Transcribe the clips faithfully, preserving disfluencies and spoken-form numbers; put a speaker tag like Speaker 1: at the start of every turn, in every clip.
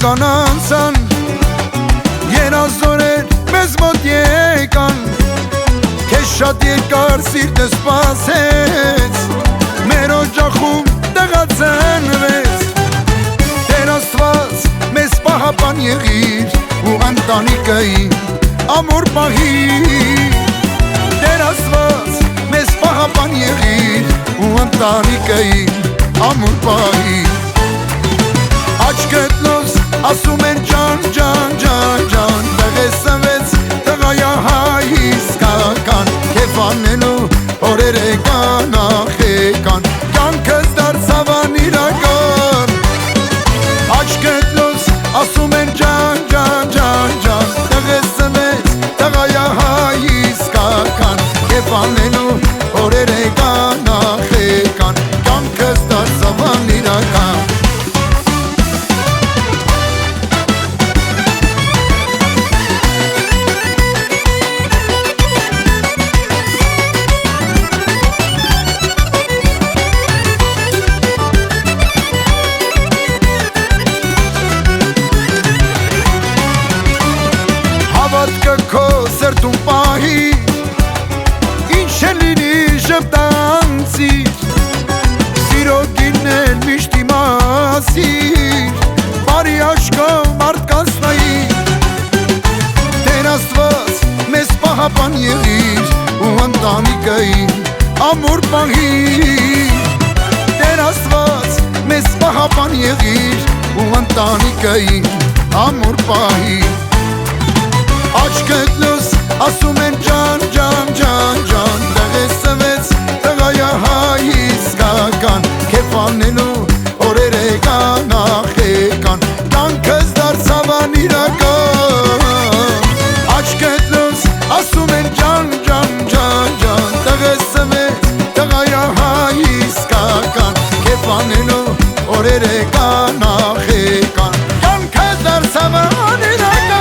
Speaker 1: կանանցան երազորեր մեզ մոտ եկան Քեզ շատ երկար սիրտը սպասեց Մեր օջախում տեղացնվեց Տեր Աստված մեզ պահապան եղիր ու ընտանիքային ամուր պահիր Տեր Աստված մեզ պահապան եղիր ու ընտանիքային ամուր պահիր Աչքդ լոս ասում են ջան, ջան, ջան, ջան Տեղեսվեց տղայա հայ իսկական Քեվ անելու օրերը կան, ախեկան Կյանքս դարձավ անիրական Աչքդ լոս ասում են ջան, ջան, ջան, ջան Տեղեսվեց տղայա հայ իսկական Քեվ անելու օրերը կան, ախեկան Կյանքս դարձավ անիրական Քո սրտում պահի Ինչ էլ լինի ժպտանցիր Սիրո գինեն միշտ իմասիր Բարի աշկով մարդկանց նայիր Տեր Աստված մեզ պահապան եղիր Ու ընտանիքային ամուր պահիր Տեր Աստված մեզ պահապան եղիր Ու ընտանիքային ամուր պահիր Աչքդ լոս ասում են ջան, ջան, ջան, ջան Տեղեսվեց տղայա հայ իսկական Քեվ անելու օրերը կան, ախեկան Կյանքս դարձավ անիրական Աչքդ լոս ասում են ջան, ջան, ջան, ջան Տեղեսվեց տղայա հայ իսկական Քեվ անելու օրերը կան, ախեկան Կյանքս դարձավ անիրական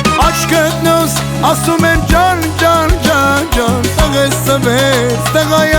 Speaker 1: Ասում են ջան, ջան, ջան, ջան Տեղեսվեց տղայա